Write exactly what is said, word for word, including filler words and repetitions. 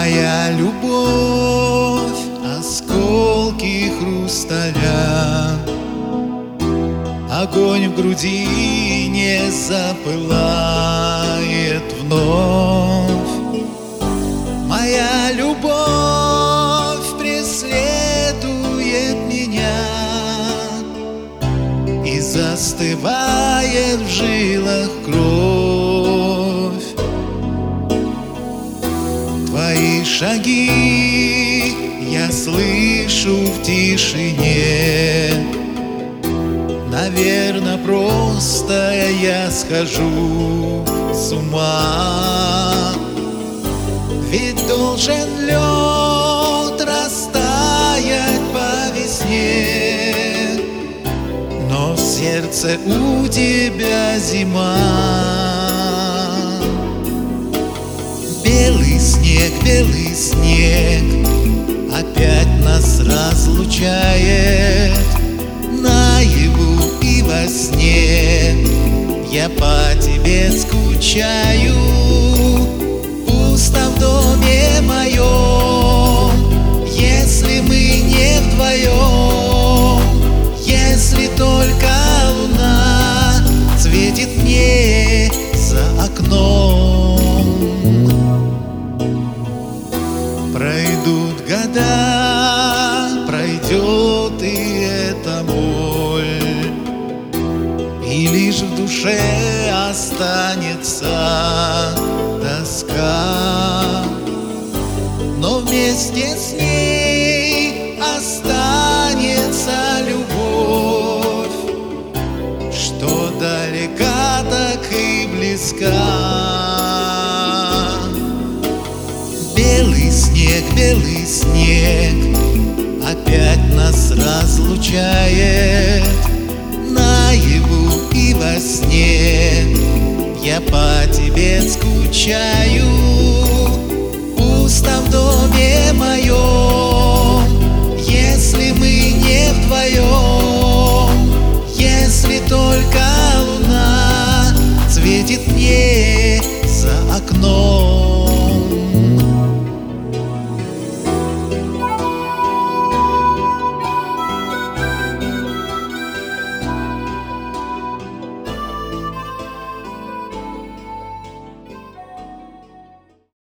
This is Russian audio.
Моя любовь, осколки хрусталя, огонь в груди не запылает вновь. Моя любовь преследует меня и застывает в жилах кровь. Твои шаги я слышу в тишине. Наверно, просто я схожу с ума. Ведь должен лед растаять по весне, но в сердце у тебя зима. Белый снег, белый снег опять нас разлучает. Наяву и во сне я по тебе скучаю. Пусто в доме моем, если мы не вдвоем, если только луна светит мне за окном. Пройдут года, пройдет и эта боль, и лишь в душе останется тоска. Но вместе с ней останется любовь, что далека, так и близка. Белый снег, белый снег опять нас разлучает. Наяву и во сне я по тебе скучаю.